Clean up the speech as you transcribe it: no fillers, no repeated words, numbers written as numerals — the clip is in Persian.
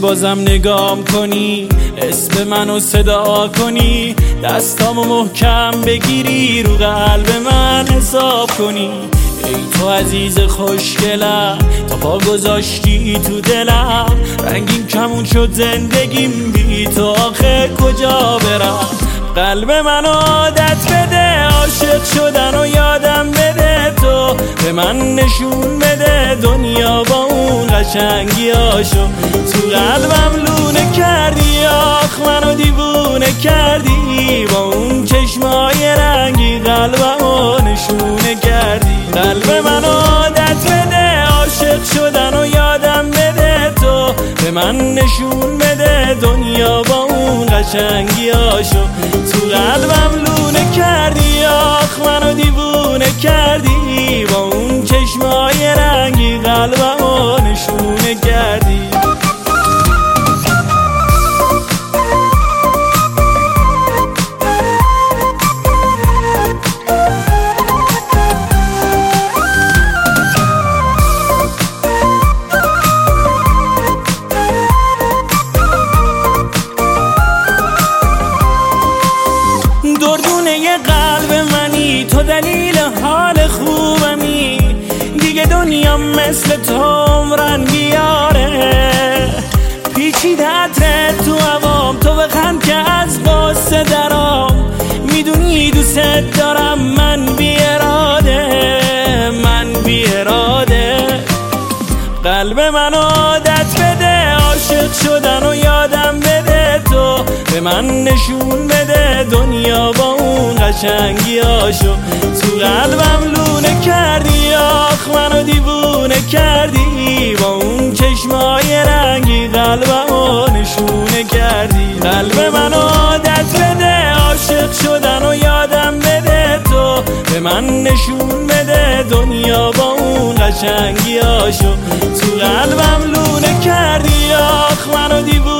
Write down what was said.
بازم نگام کنی، اسم منو صدا کنی، دستامو محکم بگیری، رو قلب من حساب کنی. ای تو عزیز خوشگلم، تا پا گذاشتی تو دلم، رنگین کمون شد زندگیم، بی تو آخه کجا برم؟ قلب من عادت بده، عاشق شدن و یادم بده، تو به من نشون بده دنیا با اون قشنگیاشو. تو قلبم لونه کردی، آخ منو دیوونه کردی، با اون چشمای رنگی قلبمو نشونه کردی. قلب من عادت بده، عاشق شدن و یادم بده، تو به من نشون بده دنیا با اون قشنگیاشو. تو قلبم لونه کردی، آخ منو دیوونه کردی، با اون چشمای رنگی قلبمو نشونه کردی. دردونه قلب منی، تو دلیل حال خوبمی، دیگه دنیا مثل تو عمرن بیاره. پیچیده عطرت تو هوام، تو بخند که از قصه درام، میدونی دوست دارم من بی اراده. قلب من عادت بده، عاشق شدن و یادم بده، تو به من نشون بده دنیا با اون قشنگیاشو. تو قلبم لونه کردی، آخ منو دیوونه کردی، با اون چشمای رنگی قلبمو نشونه کردی. قلب من عادت بده، عاشق شدن و یادم بده، تو به من نشون بده دنیا با اون قشنگیاشو. تو قلبم لونه کردی، آخ منو دیوونه